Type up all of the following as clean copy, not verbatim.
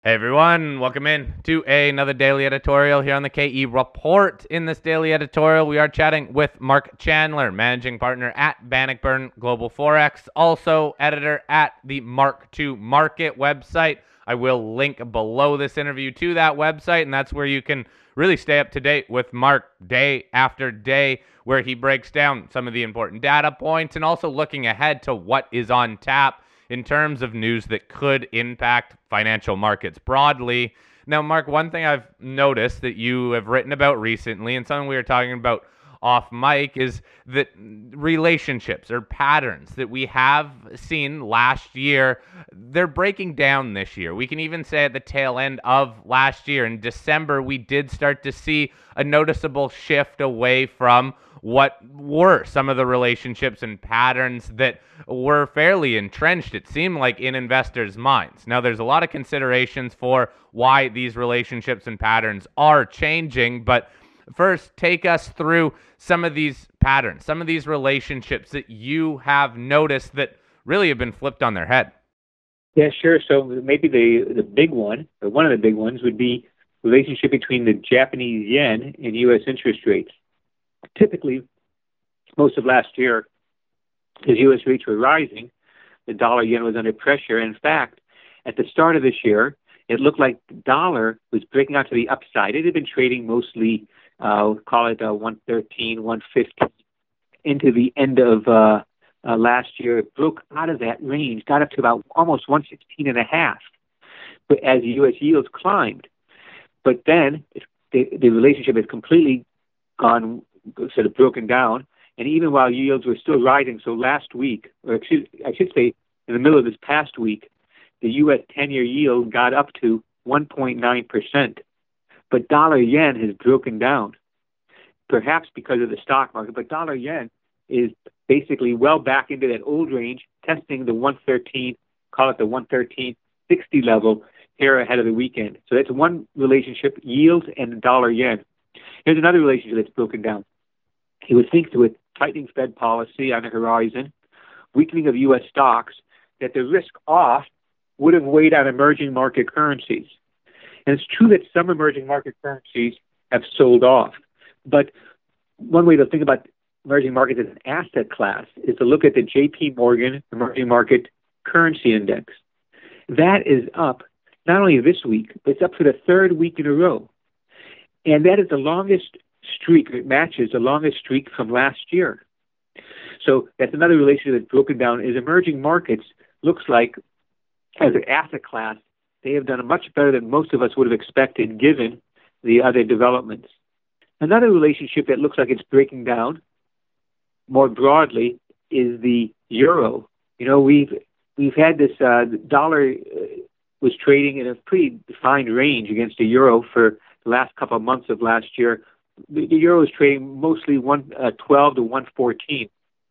Hey everyone, welcome in to another daily editorial here on the KE Report. In this daily editorial, we are chatting with Mark Chandler, managing partner at Bannockburn Global Forex, also editor at the Mark II Market website. I will link below this interview to that website, and that's where you can really stay up to date with Mark day after day, where he breaks down some of the important data points and also looking ahead to what is on tap in terms of news that could impact financial markets broadly. Now, Mark, one thing I've noticed that you have written about recently, and something we were talking about off mic, is that relationships or patterns that we have seen last year, they're breaking down this year. We can even say at the tail end of last year, in December, we did start to see a noticeable shift away from what were some of the relationships and patterns that were fairly entrenched, it seemed like, in investors' minds. Now, there's a lot of considerations for why these relationships and patterns are changing, but first, take us through some of these patterns, some of these relationships that you have noticed that really have been flipped on their head. Yeah, sure. So maybe the big one, or one of the big ones, would be relationship between the Japanese yen and U.S. interest rates. Typically, most of last year, as U.S. rates were rising, the dollar yen was under pressure. In fact, at the start of this year, it looked like the dollar was breaking out to the upside. It had been trading mostly, call it 113, 115, into the end of last year. It broke out of that range, got up to about almost 116 and a half, but as U.S. yields climbed. But then the relationship has completely gone, sort of broken down. And even while yields were still rising, so last week, or I should say in the middle of this past week, the U.S. 10-year yield got up to 1.9%. But dollar yen has broken down, perhaps because of the stock market. But dollar yen is basically well back into that old range, testing the 113, call it the 113.60 level here ahead of the weekend. So that's one relationship, yields and dollar yen. Here's another relationship that's broken down. You would think with tightening Fed policy on the horizon, weakening of U.S. stocks, that the risk off would have weighed on emerging market currencies. And it's true that some emerging market currencies have sold off. But one way to think about emerging markets as an asset class is to look at the J.P. Morgan Emerging Market Currency Index. That is up not only this week, but it's up for the third week in a row. And that is the longest streak. It matches the longest streak from last year. So that's another relationship that's broken down. Is emerging markets looks like, as an asset class, they have done much better than most of us would have expected given the other developments. Another relationship that looks like it's breaking down more broadly is the euro. You know, we've had this dollar was trading in a pretty defined range against the euro for the last couple of months of last year. The euro is trading mostly 112 to 114.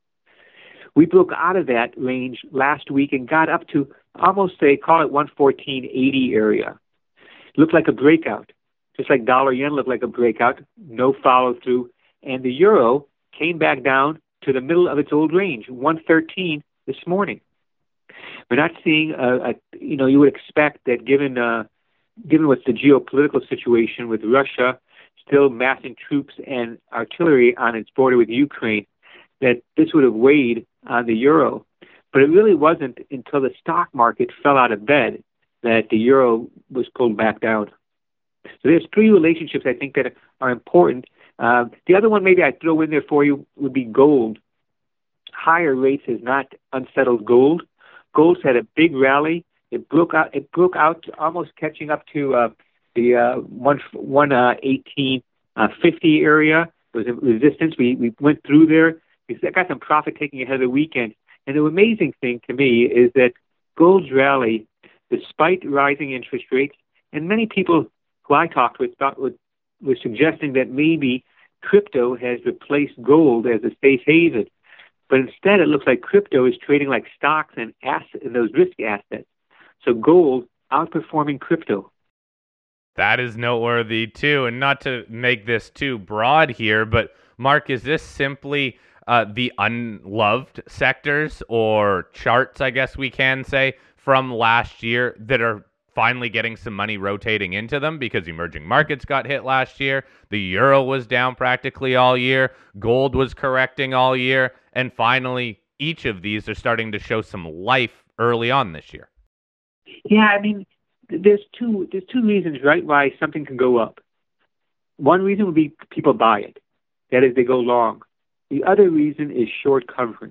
We broke out of that range last week and got up to almost, call it 114.80 area. Looked like a breakout, just like dollar yen looked like a breakout, no follow through. And the euro came back down to the middle of its old range, 113 this morning. We're not seeing you would expect that given what's the geopolitical situation with Russia still massing troops and artillery on its border with Ukraine, that this would have weighed on the euro. But it really wasn't until the stock market fell out of bed that the euro was pulled back down. So there's three relationships I think that are important. The other one maybe I'd throw in there for you would be gold. Higher rates has not unsettled gold. Gold's had a big rally. It broke out almost catching up to the 118.50 area. There was a resistance. We went through there. We got some profit taking ahead of the weekend. And the amazing thing to me is that gold's rally, despite rising interest rates, and many people who I talked with were suggesting that maybe crypto has replaced gold as a safe haven. But instead, it looks like crypto is trading like stocks and those risk assets. So gold outperforming crypto. That is noteworthy too. And not to make this too broad here, but Mark, is this simply the unloved sectors or charts, I guess we can say, from last year that are finally getting some money rotating into them because emerging markets got hit last year. The euro was down practically all year. Gold was correcting all year. And finally, each of these are starting to show some life early on this year. Yeah, I mean, there's two reasons, right, why something can go up. One reason would be people buy it. That is, they go long. The other reason is short covering.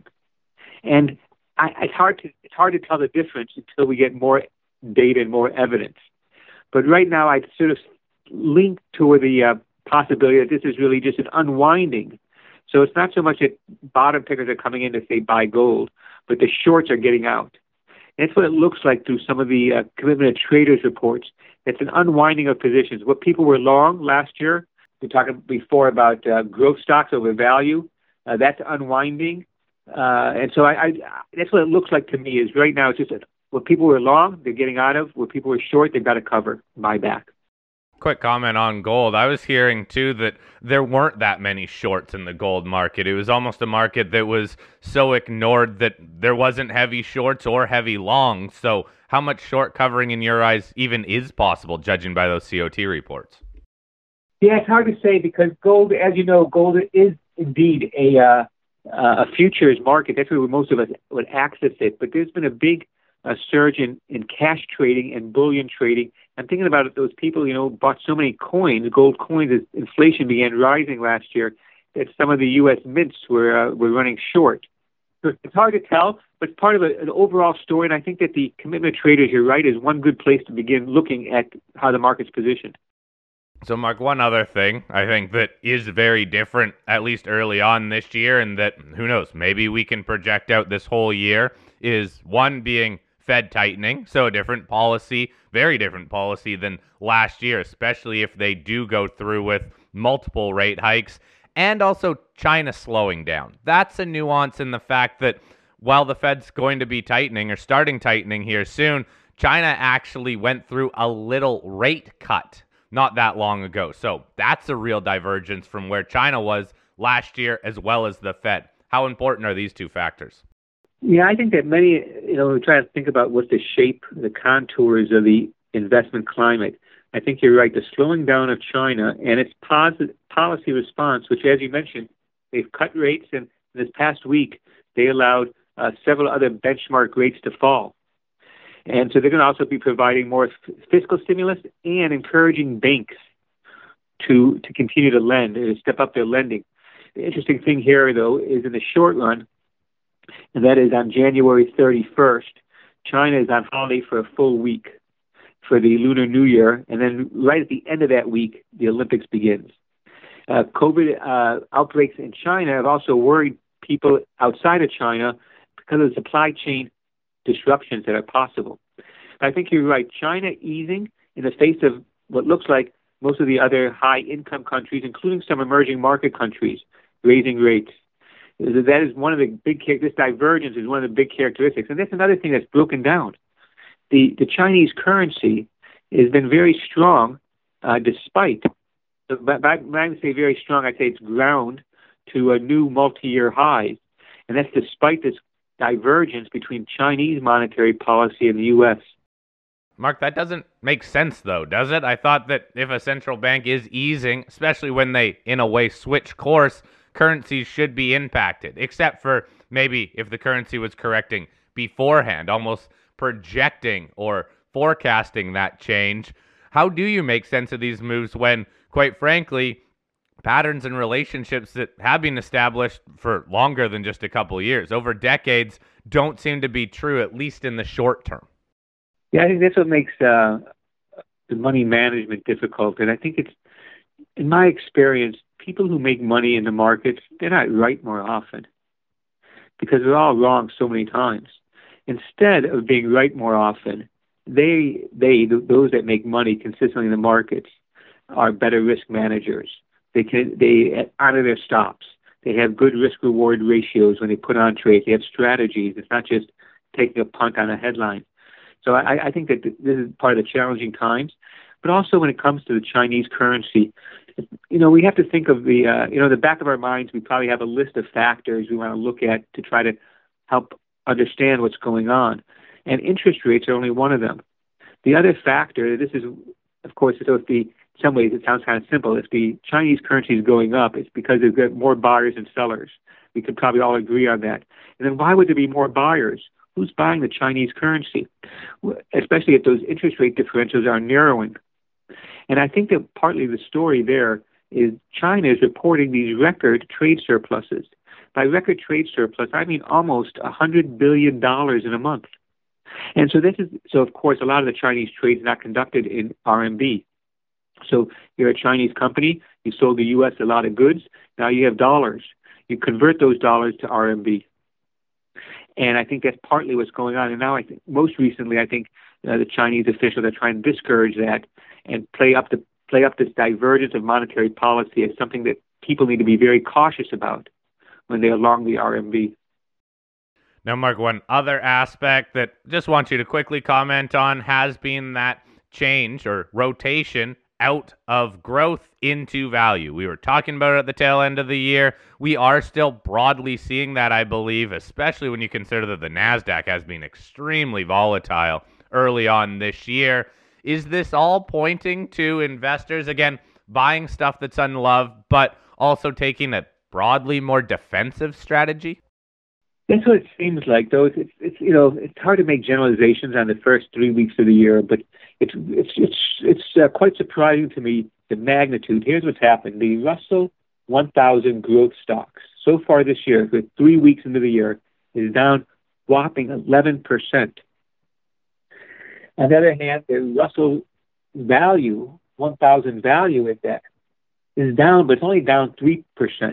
And it's hard to tell the difference until we get more data and more evidence. But right now, I'd sort of link toward the possibility that this is really just an unwinding. So it's not so much that bottom pickers are coming in to say buy gold, but the shorts are getting out. And that's what it looks like through some of the commitment of traders reports. It's an unwinding of positions. What people were long last year, we talked before about growth stocks over value, that's unwinding. And so that's what it looks like to me is right now it's just what people were long, they're getting out of. What people were short, they've got to cover, buy back. Quick comment on gold. I was hearing too that there weren't that many shorts in the gold market. It was almost a market that was so ignored that there wasn't heavy shorts or heavy longs. So how much short covering in your eyes even is possible, judging by those COT reports? Yeah, it's hard to say because gold, as you know, gold is indeed a futures market. That's where most of us would access it. But there's been a big surge in cash trading and bullion trading. I'm thinking about it, those people, bought so many coins, gold coins, as inflation began rising last year, that some of the U.S. mints were running short. So it's hard to tell, but it's part of an overall story. And I think that the commitment traders, you're right, is one good place to begin looking at how the market's positioned. So, Mark, one other thing I think that is very different, at least early on this year, and that, who knows, maybe we can project out this whole year, is one being Fed tightening, so a different policy, very different policy than last year, especially if they do go through with multiple rate hikes, and also China slowing down. That's a nuance in the fact that while the Fed's going to be tightening or starting tightening here soon, China actually went through a little rate cut not that long ago. So that's a real divergence from where China was last year as well as the Fed. How important are these two factors? Yeah, I think that many, try to think about what the shape, the contours of the investment climate. I think you're right. The slowing down of China and its policy response, which, as you mentioned, they've cut rates, and this past week they allowed several other benchmark rates to fall. And so they're going to also be providing more fiscal stimulus and encouraging banks to continue to lend and to step up their lending. The interesting thing here, though, is in the short run, and that is on January 31st, China is on holiday for a full week for the Lunar New Year, and then right at the end of that week, the Olympics begins. COVID outbreaks in China have also worried people outside of China because of the supply chain disruptions that are possible. I think you're right. China easing in the face of what looks like most of the other high-income countries, including some emerging market countries, raising rates. That is one of the this divergence is one of the big characteristics. And that's another thing that's broken down. The Chinese currency has been very strong despite, when I say very strong, I'd say it's ground to a new multi-year high. And that's despite this divergence between Chinese monetary policy and the U.S. Mark, that doesn't make sense, though, does it? I thought that if a central bank is easing, especially when they, in a way, switch course, currencies should be impacted, except for maybe if the currency was correcting beforehand, almost projecting or forecasting that change. How do you make sense of these moves when, quite frankly, patterns and relationships that have been established for longer than just a couple of years, over decades, don't seem to be true, at least in the short term? Yeah, I think that's what makes the money management difficult. And I think it's, in my experience, people who make money in the markets, they're not right more often because they're all wrong so many times. Instead of being right more often, those that make money consistently in the markets are better risk managers. They honor their stops. They have good risk-reward ratios when they put on trades. They have strategies. It's not just taking a punt on a headline. So I think that this is part of the challenging times. But also when it comes to the Chinese currency, we have to think of the back of our minds, we probably have a list of factors we want to look at to try to help understand what's going on. And interest rates are only one of them. The other factor, this is, of course, so if the, in some ways it sounds kind of simple. If the Chinese currency is going up, it's because they've got more buyers than sellers. We could probably all agree on that. And then why would there be more buyers? Who's buying the Chinese currency? Especially if those interest rate differentials are narrowing. And I think that partly the story there is China is reporting these record trade surpluses. By record trade surplus, I mean almost $100 billion in a month. And so of course, a lot of the Chinese trade is not conducted in RMB. So you're a Chinese company, you sold the U.S. a lot of goods, now you have dollars. You convert those dollars to RMB. And I think that's partly what's going on. And now I think, most recently, I think the Chinese officials are trying to discourage that and play up this divergence of monetary policy as something that people need to be very cautious about when they along the RMB. Now, Mark, one other aspect that just want you to quickly comment on has been that change or rotation out of growth into value. We were talking about it at the tail end of the year. We are still broadly seeing that, I believe, especially when you consider that the NASDAQ has been extremely volatile early on this year. Is this all pointing to investors, again, buying stuff that's unloved, but also taking a broadly more defensive strategy? That's what it seems like, though. It's hard to make generalizations on the first 3 weeks of the year, but it's quite surprising to me the magnitude. Here's what's happened: the Russell 1000 growth stocks so far this year, for 3 weeks into the year, is down whopping 11%. On the other hand, the Russell value 1000 value index is down, but it's only down 3%.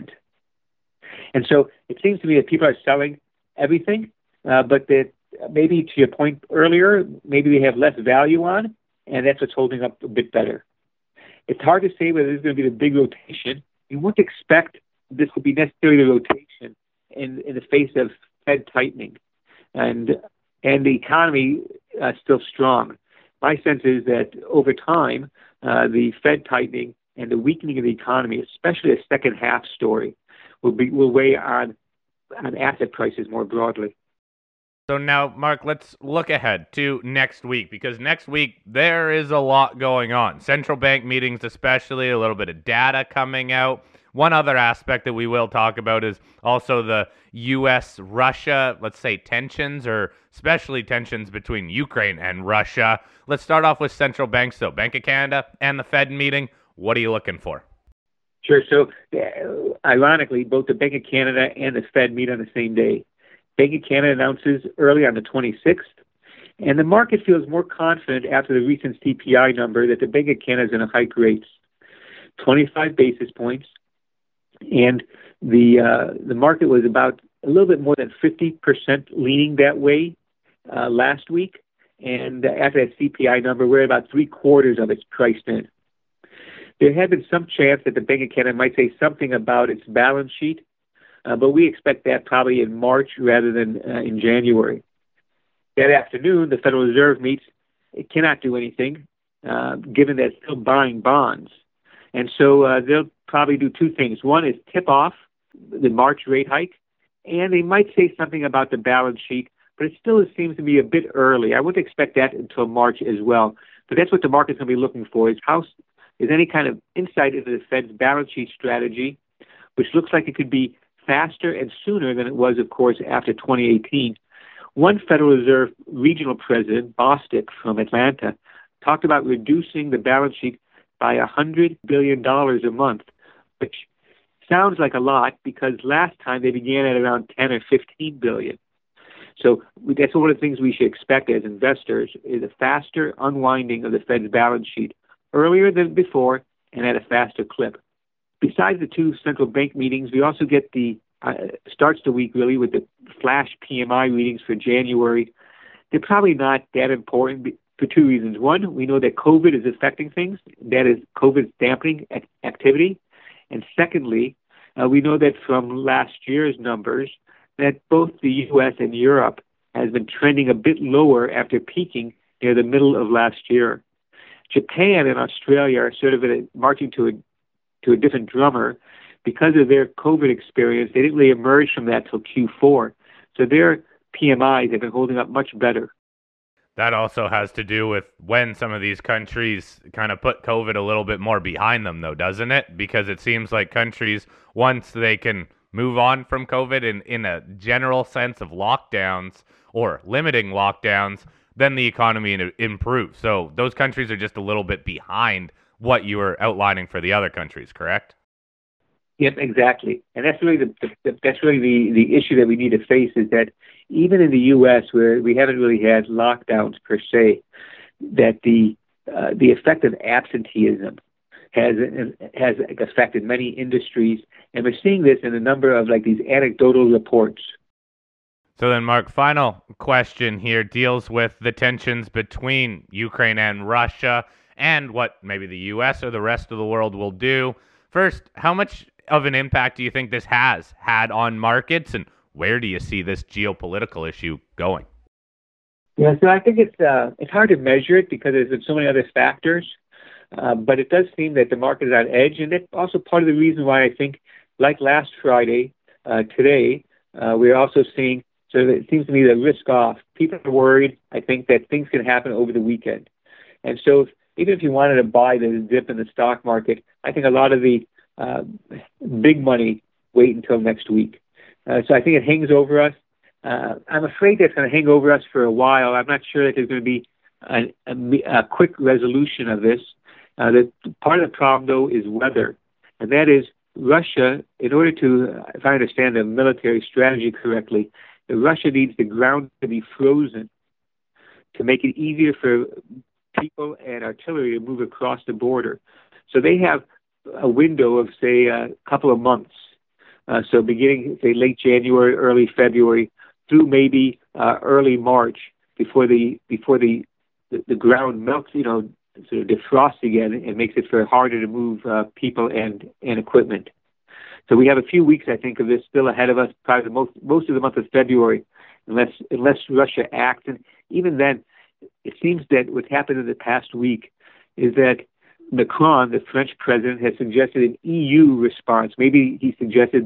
And so it seems to me that people are selling everything, but that maybe, to your point earlier, maybe they have less value on, and that's what's holding up a bit better. It's hard to say whether there's going to be the big rotation. You wouldn't expect this to be necessarily the rotation in the face of Fed tightening, and the economy still strong. My sense is that over time, the Fed tightening and the weakening of the economy, especially a second half story, will weigh on asset prices more broadly. So now, Mark, let's look ahead to next week, because next week there is a lot going on. Central bank meetings, especially, a little bit of data coming out. One other aspect that we will talk about is also the U.S.-Russia, let's say, tensions, or especially tensions between Ukraine and Russia. Let's start off with central banks, though. Bank of Canada and the Fed meeting. What are you looking for? Sure. So, ironically, both the Bank of Canada and the Fed meet on the same day. Bank of Canada announces early on the 26th, and the market feels more confident after the recent CPI number that the Bank of Canada is going to hike rates 25 basis points, and the market was about a little bit more than 50% leaning that way last week, and after that CPI number, we're at about 3/4 of it's priced in. There had been some chance that the Bank of Canada might say something about its balance sheet, but we expect that probably in March rather than in January. That afternoon, the Federal Reserve meets. It cannot do anything, given that it's still buying bonds. And so they'll probably do two things. One is tip off the March rate hike, and they might say something about the balance sheet, but it still seems to be a bit early. I wouldn't expect that until March as well. But that's what the market's going to be looking for, is any kind of insight into the Fed's balance sheet strategy, which looks like it could be faster and sooner than it was, of course, after 2018. One Federal Reserve regional president, Bostic from Atlanta, talked about reducing the balance sheet by $100 billion a month, which sounds like a lot because last time they began at around 10 or 15 billion. So that's one of the things we should expect as investors, is a faster unwinding of the Fed's balance sheet earlier than before and at a faster clip. Besides the two central bank meetings, we also get starts the week really with the flash PMI readings for January. They're probably not that important for two reasons. One, we know that COVID is affecting things. That is, COVID is dampening activity. And secondly, we know that from last year's numbers that both the U.S. and Europe has been trending a bit lower after peaking near the middle of last year. Japan and Australia are sort of marching to a different drummer because of their COVID experience. They didn't really emerge from that till Q4. So their PMIs have been holding up much better. That also has to do with when some of these countries kind of put COVID a little bit more behind them, though, doesn't it? Because it seems like countries, once they can move on from COVID in a general sense of lockdowns or limiting lockdowns, then the economy improves. So those countries are just a little bit behind what you were outlining for the other countries, correct? Yep, exactly. And that's really the issue that we need to face is that even in the U.S., where we haven't really had lockdowns per se, that the effect of absenteeism has affected many industries, and we're seeing this in a number of like these anecdotal reports. So then, Mark, final question here deals with the tensions between Ukraine and Russia and what maybe the U.S. or the rest of the world will do. First, how much of an impact do you think this has had on markets, and where do you see this geopolitical issue going? Yeah, so I think it's hard to measure it because there's been so many other factors, but it does seem that the market is on edge, and that's also part of the reason why I think, like last Friday, today, we're also seeing. So it seems to me that risk off. People are worried, I think, that things can happen over the weekend. And so even if you wanted to buy the dip in the stock market, I think a lot of the big money wait until next week. So I think it hangs over us. I'm afraid that's going to hang over us for a while. I'm not sure that there's going to be a quick resolution of this. Part of the problem, though, is weather. And that is Russia, in order to, if I understand the military strategy correctly, Russia needs the ground to be frozen to make it easier for people and artillery to move across the border. So they have a window of, say, a couple of months. So beginning, say, late January, early February, through maybe early March, before the ground melts, sort of defrosts again and makes it very harder to move people and equipment. So we have a few weeks, I think, of this still ahead of us, probably most of the month of February, unless Russia acts. And even then, it seems that what's happened in the past week is that Macron, the French president, has suggested an EU response. Maybe he suggested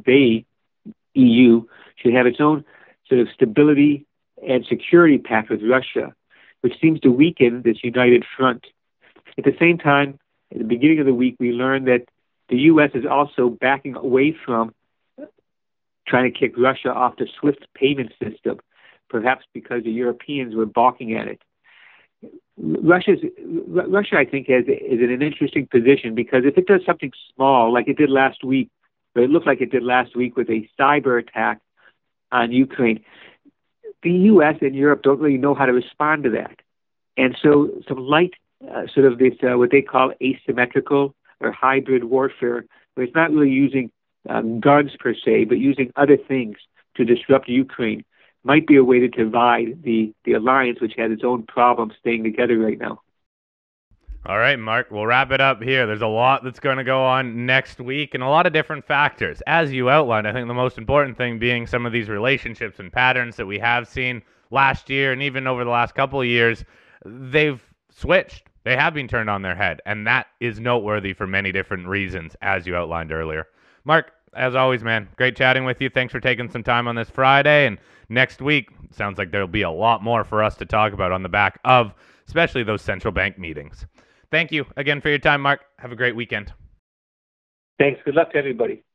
EU, should have its own sort of stability and security pact with Russia, which seems to weaken this united front. At the same time, at the beginning of the week, we learned that the U.S. is also backing away from trying to kick Russia off the SWIFT payment system, perhaps because the Europeans were balking at it. Russia, I think, is in an interesting position because if it does something small, like it did last week, or it looked like it did last week with a cyber attack on Ukraine, the U.S. and Europe don't really know how to respond to that. And so some light sort of this, what they call asymmetrical or hybrid warfare, where it's not really using guns per se, but using other things to disrupt Ukraine, might be a way to divide the alliance, which has its own problems staying together right now. All right, Mark, we'll wrap it up here. There's a lot that's going to go on next week and a lot of different factors. As you outlined, I think the most important thing being some of these relationships and patterns that we have seen last year and even over the last couple of years, they've switched. They have been turned on their head, and that is noteworthy for many different reasons, as you outlined earlier. Mark, as always, man, great chatting with you. Thanks for taking some time on this Friday, and next week, sounds like there'll be a lot more for us to talk about on the back of especially those central bank meetings. Thank you again for your time, Mark. Have a great weekend. Thanks. Good luck to everybody.